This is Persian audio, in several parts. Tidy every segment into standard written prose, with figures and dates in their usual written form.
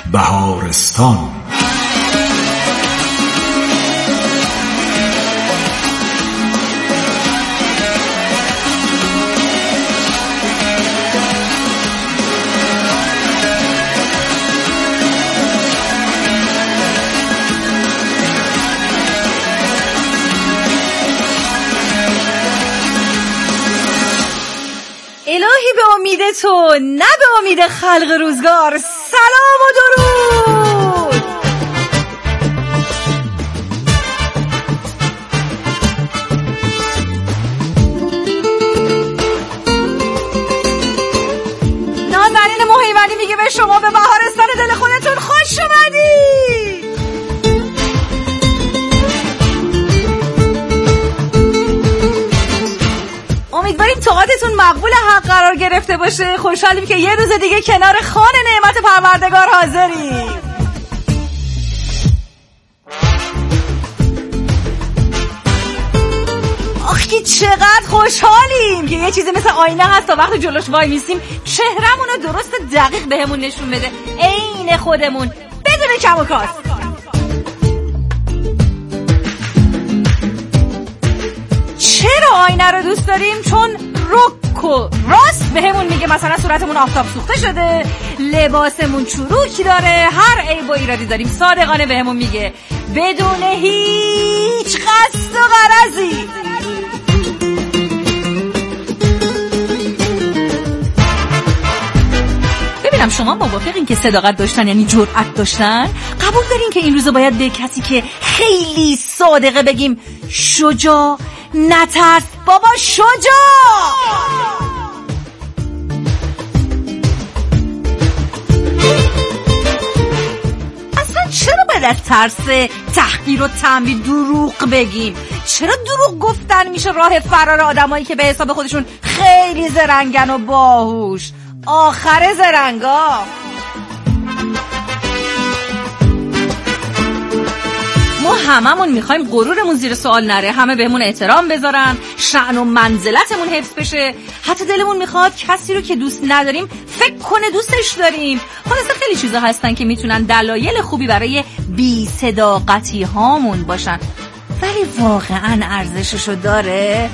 بهارستان. الهی به امید تو، نه به امید خلق روزگار. سلام و درود. نازنین مهیمنی میگه به شما به بهارستان دل خودتون خوش اومدید. امیدواریم طاعتتون مقبول حق قرار گرفته باشه. خوشحالیم که یه روز دیگه کنار خوان نعمت پروردگار حاضریم. آخی چقدر خوشحالیم که یه چیزی مثل آینه هست تا وقتی جلوش وای میسیم چهرمونو درست دقیق بهمون نشون بده، عین خودمون، بدون کم و کاست. چرا آینه رو دوست داریم؟ چون رک و راست بهمون میگه مثلا صورتمون آفتاب سوخته شده، لباسمون چروکی داره، هر عیب و ایرادی داریم صادقانه بهمون میگه بدون هیچ قصد و غرضی. ببینم شما موافقین که صداقت داشتن یعنی جرأت داشتن؟ قبول دارین که این روزا باید به کسی که خیلی صادقه بگیم شجاع؟ نترس بابا، شجاع. اصلا چرا باید از ترس تحقیر و تنبیه دروغ بگیم؟ چرا دروغ گفتن میشه راه فرار آدمایی که به حساب خودشون خیلی زرنگن و باهوش؟ آخر زرنگا. ما هممون میخوایم غرورمون زیر سوال نره، همه بهمون احترام بذارن، شأن و منزلتمون حفظ بشه. حتی دلمون میخواد کسی رو که دوست نداریم فکر کنه دوستش داریم. خلاصه خیلی چیزا هستن که میتونن دلایل خوبی برای بی صداقتی هامون باشن، ولی واقعا ارزششو داره؟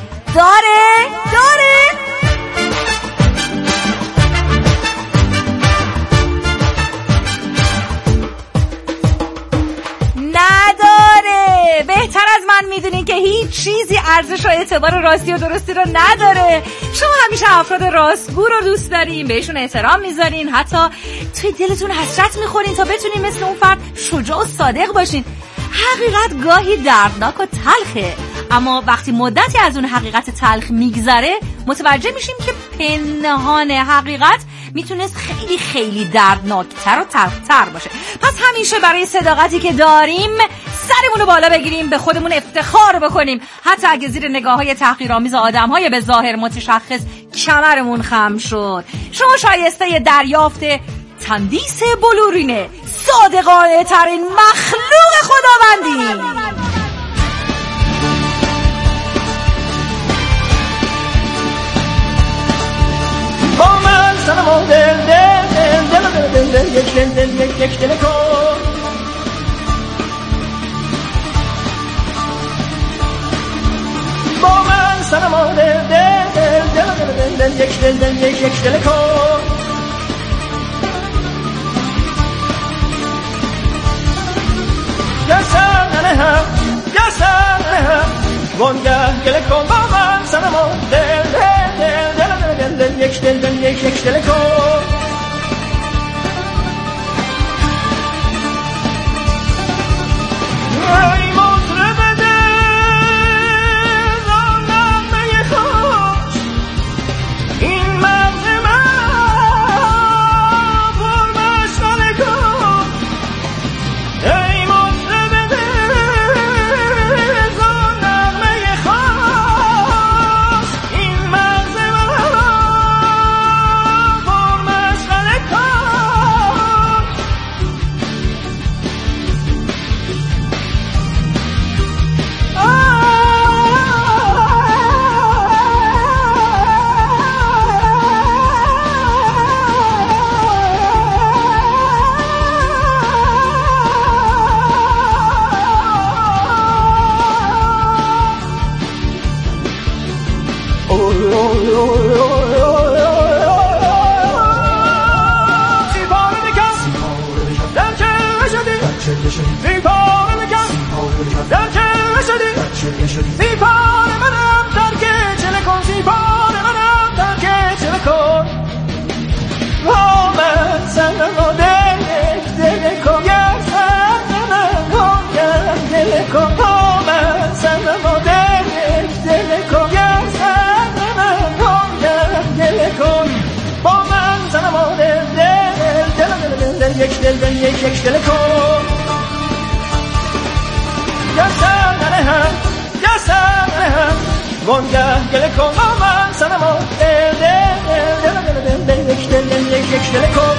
نداره. بهتر از من میدونین که هیچ چیزی ارزش و اعتبار راستی و درستی رو نداره. شما همیشه افراد راستگو رو دوست دارین، بهشون احترام میذارین، حتی توی دلتون حسرت میخورین تا بتونین مثل اون فرد شجاع و صادق باشین. حقیقت گاهی دردناک و تلخه، اما وقتی مدتی از اون حقیقت تلخ میگذره متوجه میشیم که پنهان حقیقت میتونست خیلی خیلی دردناکتر و تلختر باشه. پس همیشه برای صداقتی که داریم سرمون رو بالا بگیریم، به خودمون افتخار بکنیم، حتی اگه زیر نگاه‌های تحقیرآمیز آدم‌های به ظاهر متشخص کمرمون خم شد. شما شایسته دریافت تندیس بلورینه، صادقانه ترین مخلوق خداوندی. با من سلام و دل یک دل کن. با من سلام و دل یک دل کن. یا سر وانگه گله کن. با من سلام و دل یک دل کن. ای مطرب دل نغمه خوش، این مغز من پر مشغله کن. ای مطرب دل نغمه خوش، این دل یک دل کن گسن نرهم گسن نرهم وانگه گل کن با من سنما دل یک دل کن.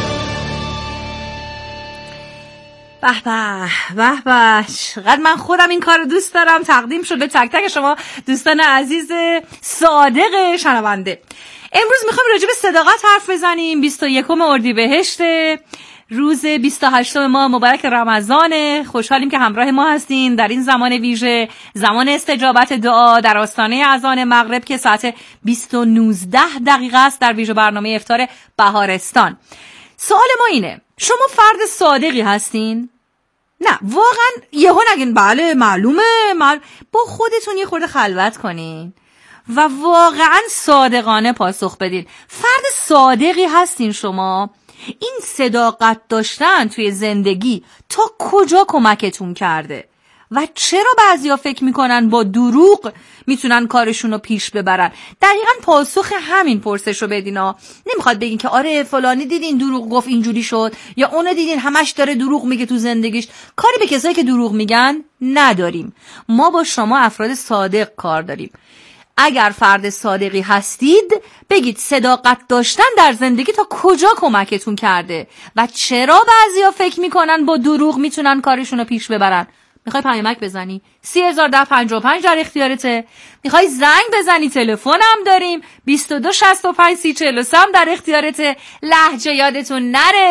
به به به به، چقدر من خودم این کار رو دوست دارم. تقدیم شد به تک تک شما دوستان عزیز صادق شنونده. امروز میخوایم راجع به صداقت حرف بزنیم. 21 اردیبهشت، روز 28 ماه مبارک رمضان. خوشحالیم که همراه ما هستین در این زمان ویژه، زمان استجابت دعا در آستانه اذان مغرب که ساعت 20:19 است در ویژه برنامه افطار بهارستان. سوال ما اینه، شما فرد صادقی هستین؟ نه واقعا یهو نگین بله معلومه، با خودتون یه خورده خلوت کنین و واقعا صادقانه پاسخ بدین. فرد صادقی هستین شما؟ این صداقت داشتن توی زندگی تا کجا کمکتون کرده؟ و چرا بعضیا فکر میکنن با دروغ میتونن کارشون رو پیش ببرن؟ دقیقاً پاسخ همین پرسش رو بدین ها. نمیخواد بگین که آره فلانی دیدین دروغ گفت اینجوری شد، یا اونو دیدین همش داره دروغ میگه تو زندگیش. کاری به کسایی که دروغ میگن نداریم. ما با شما افراد صادق کار داریم. اگر فرد صادقی هستید بگید صداقت داشتن در زندگی تا کجا کمکتون کرده و چرا بعضیا فکر میکنن با دروغ میتونن کارشون رو پیش ببرن. میخوای پیامک بزنی 301055 در اختیارته. میخوای زنگ بزنی تلفنم داریم 2265 در اختیارته. لهجه یادتون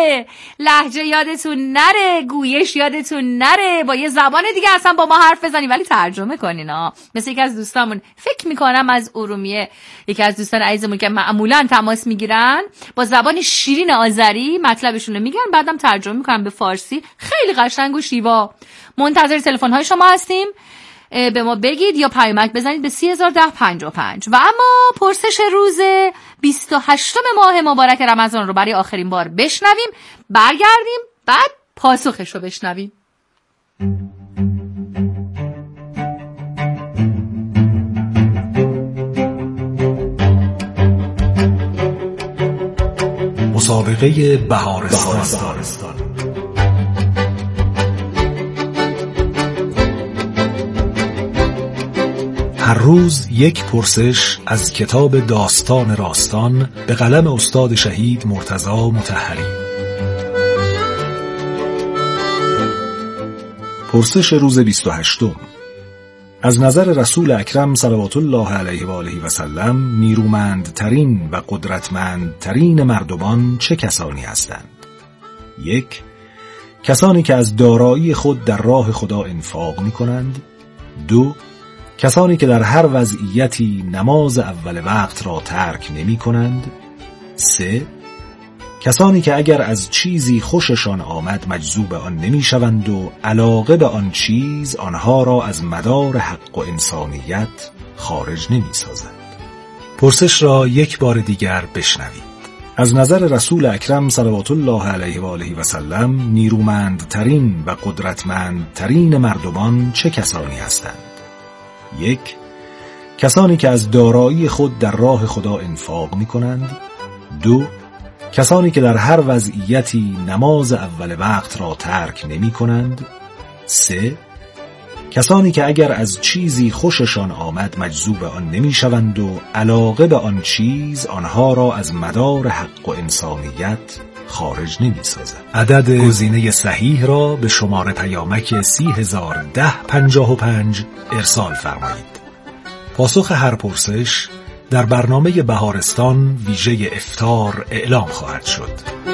نره، گویش یادتون نره. با یه زبان دیگه اصلا با ما حرف بزنی ولی ترجمه کنین ها. مثل یکی از دوستامون فکر میکنم از ارومیه، یکی از دوستان عزیزمون که معمولا تماس میگیرن با زبان شیرین آذری مطلبشون رو میگن، بعدم ترجمه میکنن به فارسی خیلی قشنگ و شیوا. منتظر تلفن های شما هستیم. به ما بگید یا پیامک بزنید به 301055. و اما پرسش روز 28 ماه مبارک رمضان رو برای آخرین بار بشنویم، برگردیم بعد پاسخش رو بشنویم. مسابقه بهارستان. هر روز یک پرسش از کتاب داستان راستان به قلم استاد شهید مرتضی مطهری. پرسش روز 28. از نظر رسول اکرم صلوات الله علیه و آله و سلم نیرومندترین و قدرتمندترین مردمان چه کسانی هستند؟ 1. کسانی که از دارایی خود در راه خدا انفاق می کنند. 2. کسانی که در هر وضعیتی نماز اول وقت را ترک نمی کنند. 3. کسانی که اگر از چیزی خوششان آمد مجذوب آن نمی شوند و علاقه به آن چیز آنها را از مدار حق و انسانیت خارج نمی سازند. پرسش را یک بار دیگر بشنوید. از نظر رسول اکرم صلوات الله علیه و آله و سلم نیرومندترین و قدرتمندترین مردمان چه کسانی هستند؟ 1. کسانی که از دارایی خود در راه خدا انفاق می کنند. 2. کسانی که در هر وضعیتی نماز اول وقت را ترک نمی کنند. 3. کسانی که اگر از چیزی خوششان آمد مجذوب آن نمی شوند و علاقه به آن چیز آنها را از مدار حق و انسانیت خارج نمی سازد. عدد گزینه صحیح را به شماره پیامک 301055 ارسال فرمایید. پاسخ هر پرسش در برنامه بهارستان ویژه افطار اعلام خواهد شد.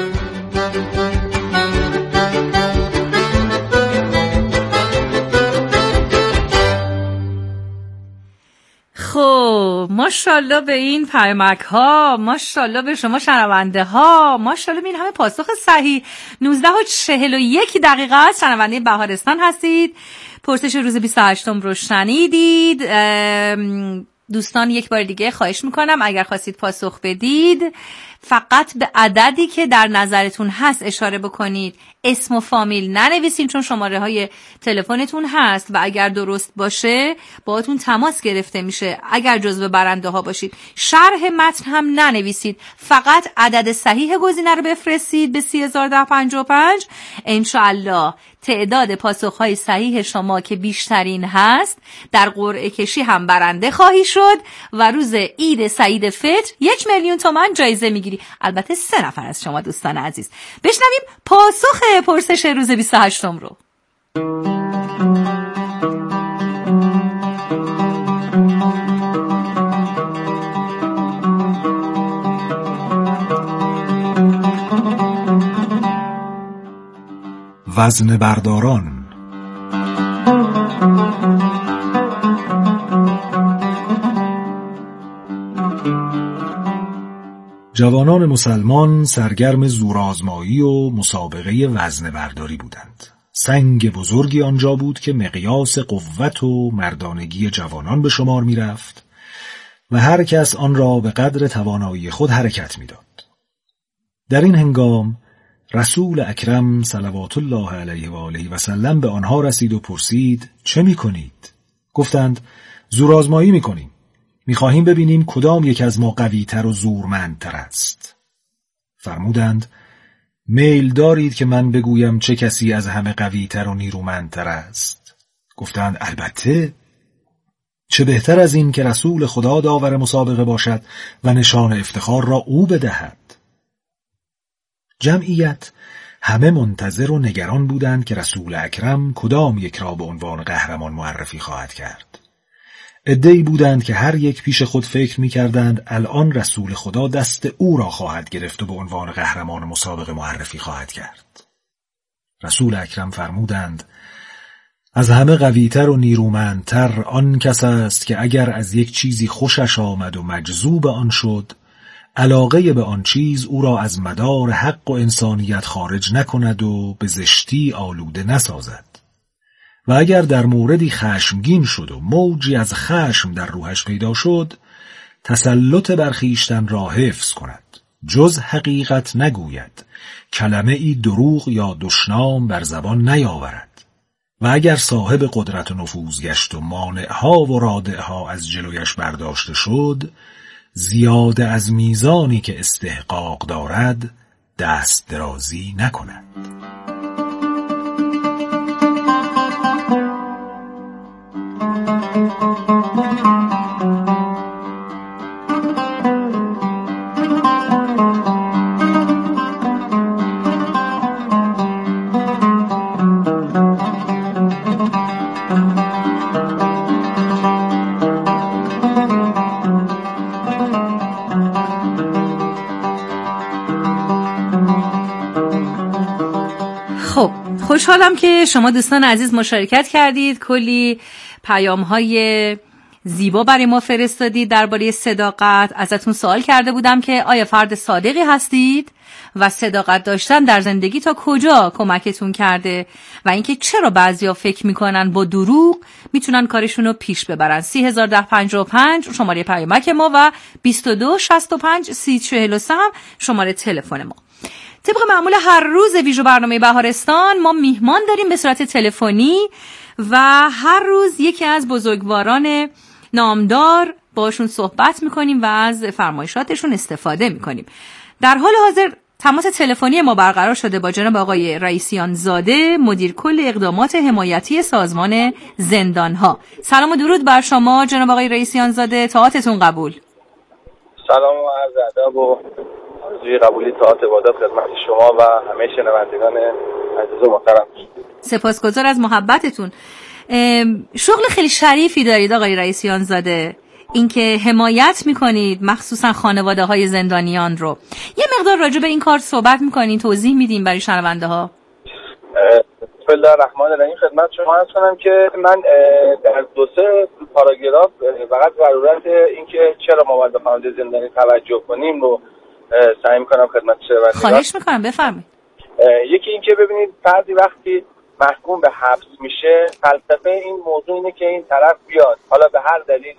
خب ماشاءالله به این پیامک ها، ماشاءالله به شما شنونده ها، ماشاءالله به این همه پاسخ صحیح. 19:41 است. شنونده بهارستان هستید. پرسش روز 28 رو شنیدید. دوستان یک بار دیگه خواهش میکنم اگر خواستید پاسخ بدید فقط به عددی که در نظرتون هست اشاره بکنید، اسم و فامیل ننویسین چون شماره های تلفنتون هست و اگر درست باشه باهاتون تماس گرفته میشه. اگر جزو برنده ها باشید شرح متن هم ننویسید، فقط عدد صحیح گزینه رو بفرستید به 301055. انشاءالله تعداد پاسخهای صحیح شما که بیشترین هست در قرعه کشی هم برنده خواهی شد و روز عید سعید فطر 1,000,000 تومان جایزه میگیری. البته 3 نفر از شما دوستان عزیز. بشنویم پاسخ پرسش روز 28 رو. وزن برداران. جوانان مسلمان سرگرم زورآزمایی و مسابقه وزن برداری بودند. سنگ بزرگی آنجا بود که مقیاس قوت و مردانگی جوانان به شمار می رفت و هر کس آن را به قدر توانایی خود حرکت می داد. در این هنگام رسول اکرم صلوات الله علیه و آله و سلم به آنها رسید و پرسید چه می کنید؟ گفتند زورآزمایی می کنیم. می خواهیم ببینیم کدام یک از ما قوی‌تر و زورمندتر است. فرمودند میل دارید که من بگویم چه کسی از همه قوی‌تر و نیرومندتر است؟ گفتند البته. چه بهتر از این که رسول خدا داور مسابقه باشد و نشان افتخار را او بدهد. جمعیت همه منتظر و نگران بودند که رسول اکرم کدام یک را به عنوان قهرمان معرفی خواهد کرد. عده‌ای بودند که هر یک پیش خود فکر می‌کردند الان رسول خدا دست او را خواهد گرفت و به عنوان قهرمان مسابقه معرفی خواهد کرد. رسول اکرم فرمودند از همه قوی‌تر و نیرومندتر آن کس است که اگر از یک چیزی خوشش آمد و مجذوب آن شد، علاقه به آن چیز او را از مدار حق و انسانیت خارج نکند و به زشتی آلوده نسازد. و اگر در موردی خشمگین شد و موجی از خشم در روحش پیدا شد، تسلط بر خویشتن را حفظ کند، جز حقیقت نگوید، کلمه ای دروغ یا دشنام بر زبان نیاورد. و اگر صاحب قدرت و نفوذ گشت و مانعها و رادعها از جلویش برداشته شد، زیاده از میزانی که استحقاق دارد دست درازی نکند. خوشحالم که شما دوستان عزیز مشارکت کردید، کلی پیام‌های زیبا برای ما فرستادید درباره صداقت. ازتون سوال کرده بودم که آیا فرد صادقی هستید و صداقت داشتن در زندگی تا کجا کمکتون کرده و اینکه چرا بعضیا فکر میکنن با دروغ میتونن کارشون رو پیش ببرن. 301055 شماره پیامک ما و 22653043 هم شماره تلفن ما. طبق معمول هر روز ویژه برنامه بهارستان ما میهمان داریم به صورت تلفنی و هر روز یکی از بزرگواران نامدار باشون صحبت میکنیم و از فرمایشاتشون استفاده میکنیم. در حال حاضر تماس تلفنی ما برقرار شده با جناب آقای رئیسیان زاده، مدیر کل اقدامات حمایتی سازمان زندانها. سلام و درود بر شما جناب آقای رئیسیان زاده، طاعتتون قبول. سلام و عرض ادب و آرزوی قبولی طاعت عبادت خدمت شما و همه شنوندگان عزیز و محترم. سپاسگزار از محبتتون. شغل خیلی شریفی دارید آقای رئیسیان زاده، اینکه حمایت میکنید مخصوصا خانواده های زندانیان رو. یه مقدار راجع به این کار صحبت میکنین، توضیح میدین برای شنونده ها؟ بسم الله الرحمن الرحیم. خدمت شما عرض کنم که من در 2-3 پاراگراف فقط ضرورت اینکه چرا ما باید به خانواده زندانی توجه کنیم رو سعی میکنم خدمت شنوندگان. خواهش میکنم بفرمایید. یکی این که ببینید فردی وقتی محکوم به حبس میشه، فلسفه این موضوع اینه که این طرف بیاد، حالا به هر دلیلی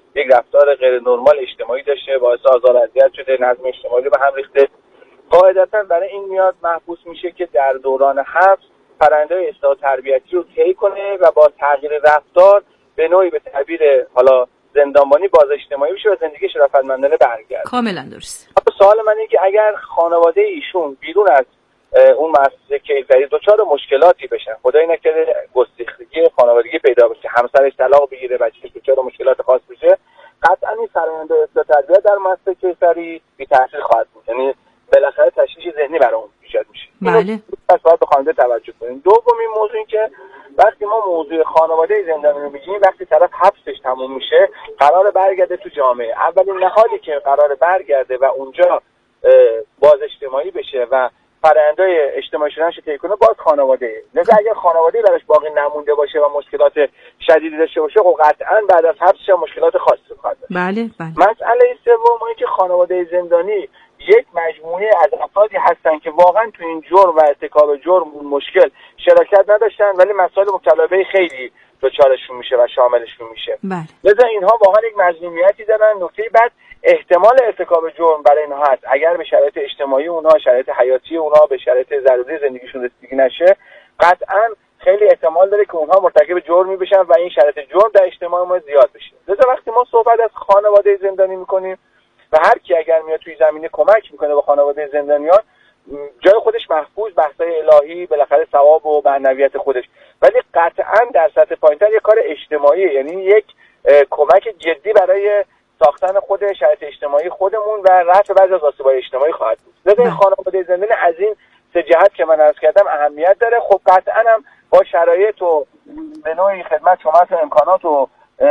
یک رفتار غیر نرمال اجتماعی داشته، باعث آزار و اذیت شده، نظم اجتماعی به هم ریخته. قاعدتا برای این میاد محبوس میشه که در دوران حبس پرونده اصلاح تربیتی رو طی کنه و با تغییر رفتار به نوعی به تعبیر حالا زندانبانی باز اجتماعی بشه و زندگی شرافتمندانه برگرده. کاملا درست. سوال من اینه که اگر خانواده ایشون بیرون از اون مؤسسه کیفری دچار مشکلاتی بشن، خدای نکرده گسیختگی خانوادگی پیدا بشه، همسرش طلاق بگیره، بچه‌ش دچار مشکلات خاص بشه، قطعا این فرآیند اصلاح تربیت در مؤسسه کیفری بی تاثیر خواهد بود. یعنی بالاخره تشویش ذهنی برای اون ایجاد میشه. بله. پس باید به خانواده توجه کنیم. دومین موضوع این که وقتی ما موضوع خانواده زندانی رو میگیم، وقتی طرف حبسش تموم میشه قرار برگرده تو جامعه. اولین نهادی که قرار برگرده و اونجا باز اجتماعی بشه و فرآیندهای اجتماعی شدنش رو طی کنه باز خانواده. لذا اگر خانواده براش باقی نمونده باشه و مشکلات شدیدی داشته باشه، خب قطعاً بعد از حبسش مشکلات خاصی خواهد داشت. بله بله. مسئله سوم اینه که خانواده زندانی یک مجموعه از افرادی هستن که واقعا تو این جرم و ارتکاب جرم مشکل شراکت نداشتن، ولی مسائل مبتلا خیلی دچارشون میشه و شاملشون میشه. بله. لذا اینها واقعا یک مظلومیتی دارن. نکته بعد احتمال ارتکاب جرم برای اینها هست اگر به شرایط اجتماعی اونها، شرایط حیاتی اونها، به شرایط ضروری زندگیشون رسیدگی نشه، قطعا خیلی احتمال داره که اونها مرتکب جرمی بشن و این شرایط جرم در اجتماع ما زیاد بشه. لذا وقتی ما صحبت از خانواده زندانی میکنیم و هر کی اگر میاد توی زمینه کمک میکنه به خانواده زندانیان، جای خودش محفوظ، بحث‌های الهی، بالاخره ثواب و معنویت خودش، ولی قطعا در سطح پایین‌تر یک کار اجتماعی، یعنی یک کمک جدی برای ساختن خود شرایط اجتماعی خودمون و رفع بعضی از آسیب‌های اجتماعی خواهد بود. لذا این خانواده زندانی از این سه جهت که من عرض کردم اهمیت داره. خب قطعا هم با شرایط و به نوعی خدمت شما و امکانات و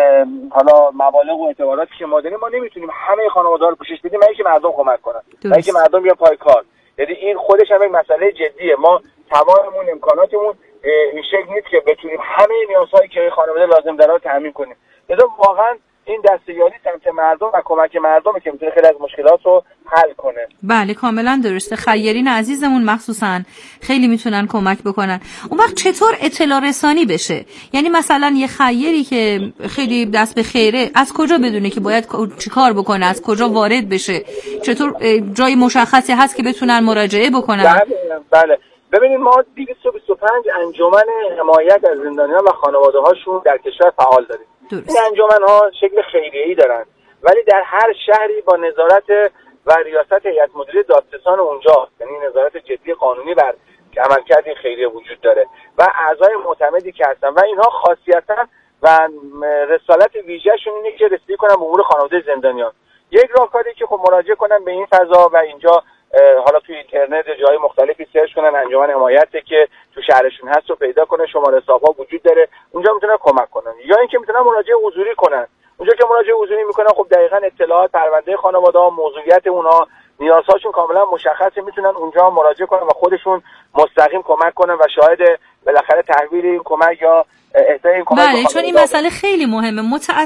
حالا مبالغ و اعتباراتی که ما داریم، ما نمیتونیم همه خانواده‌ها رو پوشش بدیم، مگه که مردم کمک کنن، مگه که مردم بیان پای کار. یعنی این خودش هم یک مسئله جدیه. ما توانمون، امکاناتمون این شکل نیست که بتونیم همه نیازهایی که خانواده لازم داره رو تامین کنیم. لذا واقعا این دستیاری سمت مردم و کمک مردمه که میتونه خیلی از مشکلات رو حل کنه. بله کاملا درسته. خیرین عزیزمون مخصوصا خیلی میتونن کمک بکنن. اون وقت چطور اطلاع رسانی بشه؟ یعنی مثلا یه خیری که خیلی دست به خیره از کجا بدونه که باید چیکار بکنه، از کجا وارد بشه، چطور جای مشخصی هست که بتونن مراجعه بکنن؟ بله ببینید ما 225 انجمن حمایت از زندانیان و خانواده هاشون در کشور فعال داریم. این انجمن ها شکل خیریه‌ای دارن، ولی در هر شهری با نظارت و ریاست هیئت مدیره دادستان اونجا، یعنی نظارت جدی قانونی بر عملکرد این خیریه وجود داره و اعضای معتمدی که هستن و اینها خاصیتاً و رسالت ویژه‌شون اینه که رسیدگی کنن به امور خانواده زندانیان. یک راهکاری که خب مراجعه کنن به این فضا و اینجا حالا توی اینترنت جای مختلفی سرچ کنن انجمن حمایت که تو شهرشون هست رو پیدا کنن، شماره حساب‌ها وجود داره، اونجا میتونن کمک کنن، یا اینکه میتونن مراجعه حضوری کنن. اونجا که مراجعه حضوری میکنن خب دقیقاً اطلاعات پرونده خانواده‌ها، موضوعیت اونها، نیازهاشون کاملا مشخصه، میتونن اونجا مراجعه کنن و خودشون مستقیم کمک کنن و شاهد بالاخره تحویل این کمک یا اهدای این کمک. بله چون این مسئله خیلی مهمه.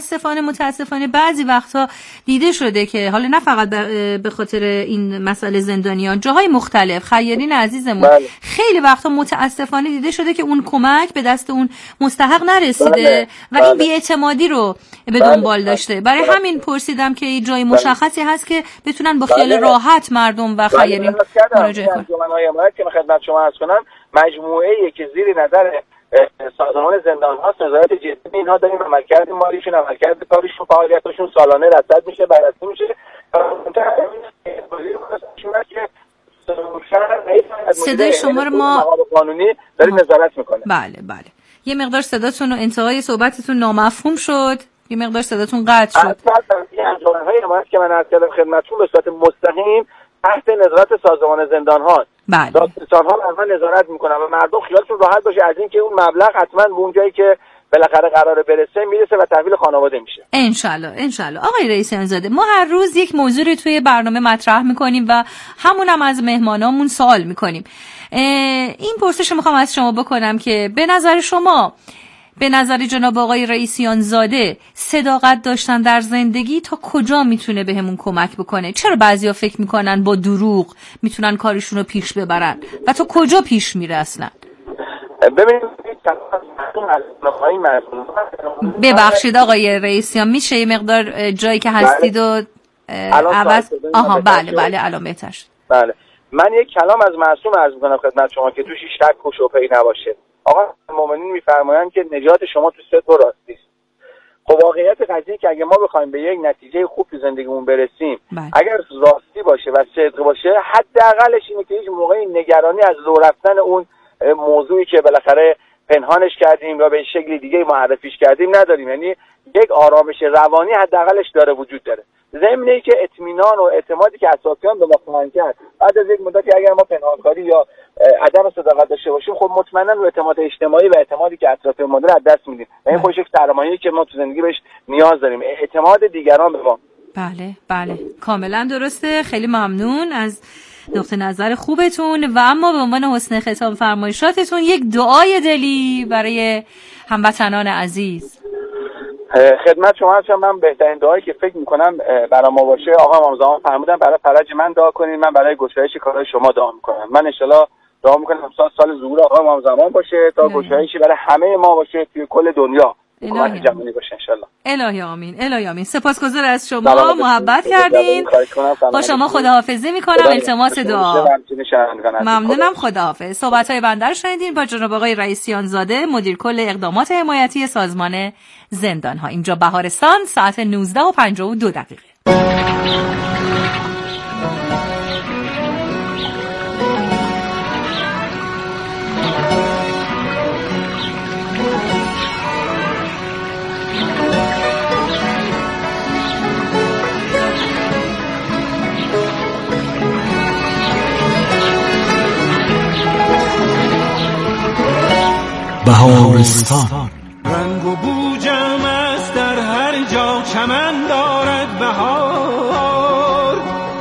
متاسفانه بعضی وقتا دیده شده که حالا نه فقط به خاطر این مسئله زندانیان، جاهای مختلف خیرین عزیزمون بله. خیلی وقتا متاسفانه دیده شده که اون کمک به دست اون مستحق نرسیده بله. و این بی‌اعتمادی رو به دنبال داشته. برای همین پرسیدم که جای مشخصی هست که بتونن با خیال راحت مردم و خیرین مراجعه کنن. انجمن‌های حمایت که خدمت شما عرض کنم مجموعه‌ای که زیر نظر سازمان زندان هاست، نظارت جدی اینها داریم، عملکرد مالیشون، عملکرد کاریشون، فعالیتاشون سالانه رصد میشه، بررسی میشه. صدای شما رو ما قانونی داریم نظارت میکنه. بله یه مقدار صداتون و انتهای صحبتتون نامفهوم شد، یه مقدار صداتون قطع شد. این انجمن‌های حمایت که من عرض کردم خدمتتون به صورت مستقیم تحت نظارت سازمان زندان هاست. بله. دادستان ها حتما نظارت میکنن و مردم خیالشون راحت باشه از اینکه اون مبلغ حتما به اون جایی که بالاخره قراره برسه میرسه و تحویل خانواده میشه. انشالله. آقای رئیسیان زاده، ما هر روز یک موضوع رو توی برنامه مطرح میکنیم و همونم از مهمانامون سوال میکنیم. این پرسش رو میخوام از شما بکنم که به نظر شما، به نظر جناب آقای رئیسیان زاده، صداقت داشتن در زندگی تا کجا میتونه بهمون کمک بکنه؟ چرا بعضیا فکر میکنن با دروغ میتونن کارشون رو پیش ببرن و تا کجا پیش میره اصلا؟ ببینید ببخشید آقای رئیسیان، میشه یه مقدار جایی که هستید و عوض؟ آها بله الان بهتر شد. بله، من یک کلام از معصوم عرض می‌کنم خدمت شما که توش شک و شبهه‌ای نباشه. آقا مومنین می‌فرمایند که نجات شما تو صدق و راستی است. خب واقعیت قضیه که اگه ما بخوایم به یک نتیجه خوب تو زندگیمون برسیم، اگر راستی باشه و صدق باشه، حداقلش اینه که هیچ موقعی نگرانی از لو رفتن اون موضوعی که بالاخره پنهانش کردیم یا به شکل دیگه معرفیش کردیم نداریم. یعنی یک آرامش روانی حداقلش داره وجود داره. ضمن اینکه اطمینان و اعتمادی که اطرافیان به ما خواهند کرد بعد از یک مدتی اگر ما پنهانکاری یا عدم صداقت داشته باشیم، خب مطمئنا رو اعتماد اجتماعی و اعتمادی که اطرافیان ما داره از دست میدیم. این خودش یک سرمایه‌ای که ما تو زندگی بهش نیاز داریم، اعتماد دیگران به ما. بله کاملا درسته. خیلی ممنون از نقطه نظر خوبتون و اما به عنوان حسن ختام فرمایشاتتون یک دعای دلی برای هموطنان عزیز. خدمت شما هستم. من بهترین دعایی که فکر میکنم برای ما باشه، آقا امام زمان فرمودن برای فرج من دعا کنید، من برای گشایش کارهای شما دعا میکنم. من انشالله دعا میکنم سال ظهور آقا امام زمان باشه تا گشایشی برای همه ما باشه توی کل دنیا. کمک جهانی باشه انشالله. الهی آمین. سپاسگزار از شما، محبت کردین. با شما خداحافظی میکنم، التماس دعا. ممنونم، خداحافظ. صحبت‌های بنده رو شنیدین با جناب آقای رئیسیان زاده، مدیر کل اقدامات حمایتی سازمان زندان‌ها. اینجا بهارستان، ساعت 19:52. بهارستان رنگ و بوجم است در هر جا چمن دارد بهار،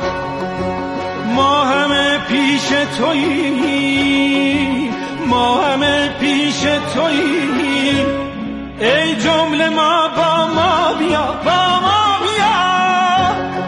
ما همه پیش تویی، ما همه پیش تویی، ای جمله ما با ما بیا، با ما بیا.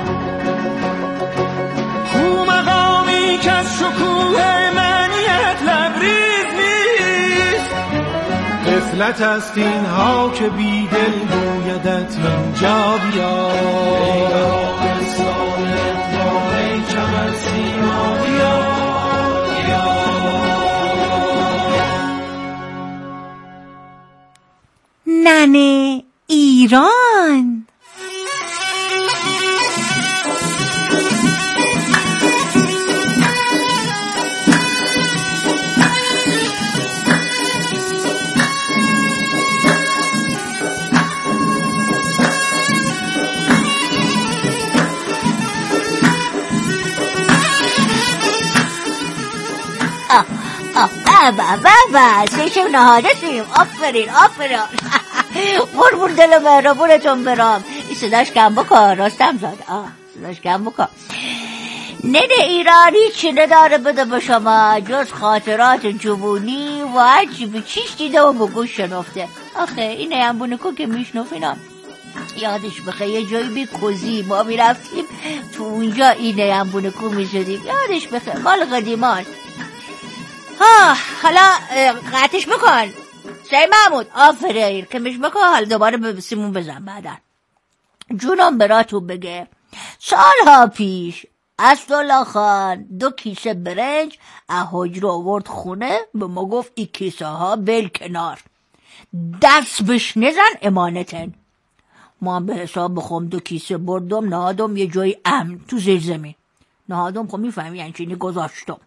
کو مقامی که از شکوه منیت لبریز نیست، غفلت است اینها که بی دل گویدت اینجا بیا. ای بهارستان اقبال، ای چمن سیما بیا، بیا. ننه ایران. بابا سیشم نهاده سیم. آفرین قربون دل مهربونتون برام. این صداش کم بکن راستم زاد. صداش کم بکن. ننه ایرانی چی نداره بده به شما جز خاطرات جوونی و هرچی به چیش دیده و به گوش شنفته. آخه اینه هم بونکو که میشنفینم یادش بخیر یه جایی بی کوزی ما میرفتیم تو اونجا اینه هم بونکو میشدیم. یادش بخیر مال قدیمان. حالا قطعش بکن سعی محمود. آفرین کمش بکن. حالا دوباره به سیمون بزن بعدن. جونم براتون بگه سالها پیش اسدالله خان 2 کیسه برنج از حجره آورد خونه، به ما گفت این کیسه ها بل کنار دست بش نزن امانتن. ما هم به حساب بخوام 2 کیسه بردم نهادم یه جای امن تو زیر زمین. نهادم خب میفهمی یعنی چینی گذاشتمش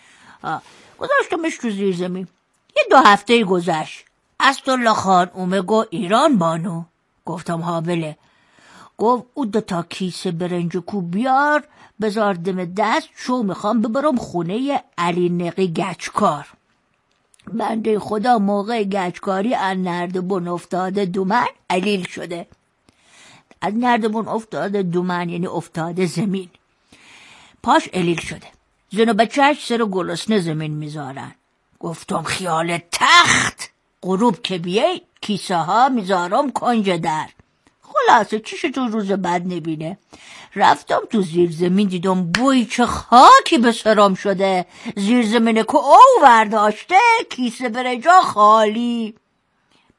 تو زیر زمین. یه 2 هفته گذشت. اسدالله خان اومه گو ایران بانو. گفتم ها بله. گفت او 2 تا کیسه برنج کو بیار بذار دم دست شو میخوام ببرم خونه علی نقی گچکار. بنده خدا موقع گچکاری از نردبون افتاده دومن علیل شده. از نردبون افتاده دومن یعنی افتاده زمین. پاش علیل شده. زن و بچهش سر گلسنه زمین میذارن. گفتم خیال تخت غروب که بیای کیسه ها میذارم کنج در. خلاصه چیش تو روز بد نبینه. رفتم تو زیر زمین دیدم بوی چه خاکی به سرم شده. زیر زمینه که او ورداشته کیسه برنجا خالی.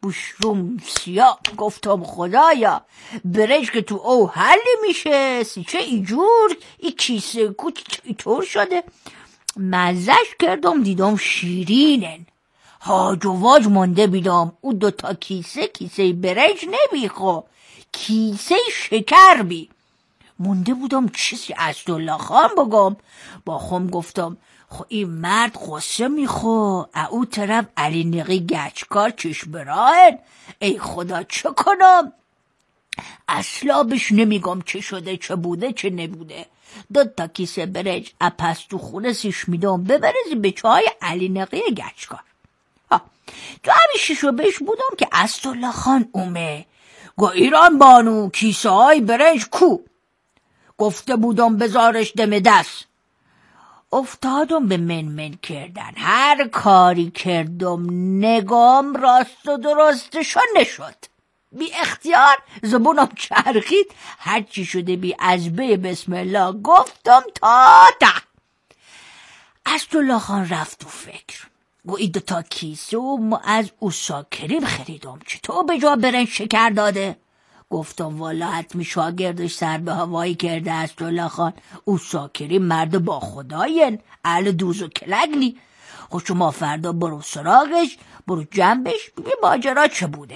بوشروم سیاه. گفتم خدایا برنج که تو او حلی میشه، چه اینجور این کیسه کوچ اینطور شده. مزش کردم دیدم شیرینن. هاج و واج مونده بیدم او 2 کیسه برنج نمیخو، کیسه شکر بی. مونده بودم چیزی اسدالله خان بگم. با خم گفتم خو این مرد غصه میخو، او طرف علی نقی گچکار چشم براهن. ای خدا چه کنم؟ اصلا بهش نمیگم چه شده، چه بوده چه نبوده. 2 کیسه برنج اپس تو خونه سیش میدم ببرزی به چای علی نقی گچکار. تو همیشیشو بهش بودم که اسدالله خان اومه. گو ایران بانو کیسه های برنج کو؟ گفته بودم بذارش دم دست. افتادم به من کردن. هر کاری کردم نگام راست و درستشو نشد. بی اختیار زبونم چرخید. هرچی شده بی عزبه بسم الله گفتم تا ته. اسدالله خان رفت تو فکر. گو این 2 کیسه و از اوسا کریم خریدم، چطور به جا برنج شکر داده؟ گفتم والا حتمی شاگردش سر به هوایی کرده اسدالله خان. اوسا کریم مرد با خداین، اهل دوز و کلگلی. خود شما فردا برو سراغش، برو جنبش ببین ماجرا چه بوده.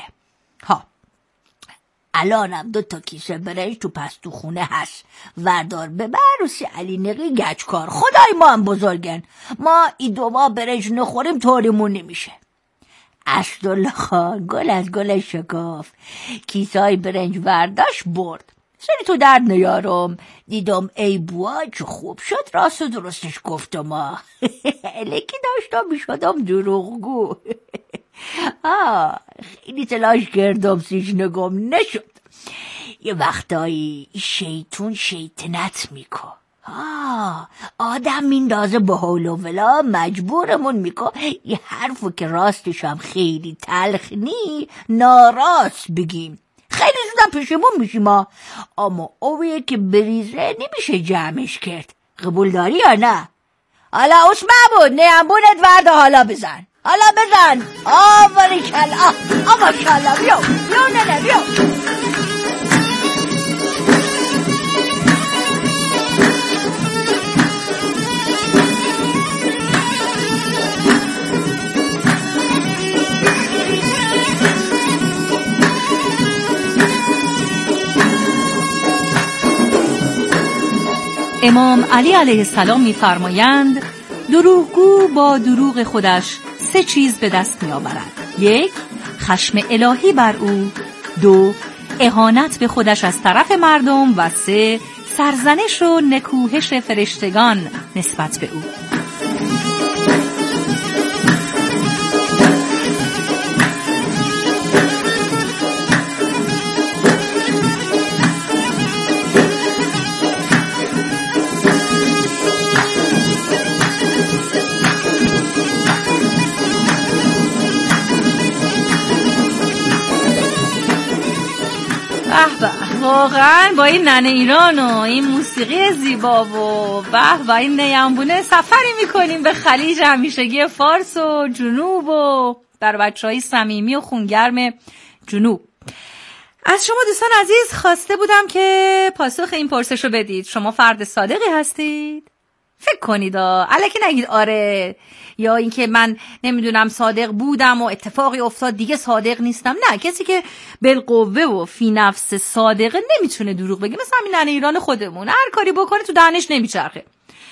الانم 2 کیسه برنج تو پستو خونه هست، وردار ببر و سی علی نقی گچکار. خدای ما هم بزرگن، ما این 2 ماه برنج نخوریم طوریمون نمیشه. اسدالله خان گل از گل شکاف کیسه های برنج ورداش برد. سری تو درد نیارم. دیدم ای بوا چه خوب شد، راست و درستش گفتم. الکی داشتم میشدم دروغگو. خیلی تلاش کردم سیش نگم نشد. یه وقتایی شیطون شیطنت میکن. آدم میندازه به حول و ولا، مجبورمون میکن یه حرفو که راستش هم خیلی تلخ نی ناراست بگیم. خیلی زودم پشیمون میشیم اما اویه که بریزه نمیشه جمعش کرد. قبول داری یا نه؟ حالا اوش معبود نیمبونت ورده حالا بزن. باریکلا. ماشاءالله. بیو نه بیو. امام علی علیه السلام می‌فرمایند دروغگو با دروغ خودش 3 چیز به دست می‌آورد. 1. خشم الهی بر او. 2. اهانت به خودش از طرف مردم. و 3. سرزنش و نکوهش فرشتگان نسبت به او. واقعا با این ننه ایران و این موسیقی زیبا و این نیمبونه سفری میکنیم به خلیج همیشگی فارس و جنوب و در بچه‌های صمیمی و خونگرم جنوب. از شما دوستان عزیز خواسته بودم که پاسخ این پرسشو بدید. شما فرد صادقی هستید؟ فکر کنید الکی نگید آره، یا اینکه من نمیدونم صادق بودم و اتفاقی افتاد دیگه صادق نیستم. نه، کسی که بالقوه و فی نفس صادقه نمیتونه دروغ بگه. مثلا همین ننه ایران خودمون هر کاری بکنه تو دهنش نمیچرخه.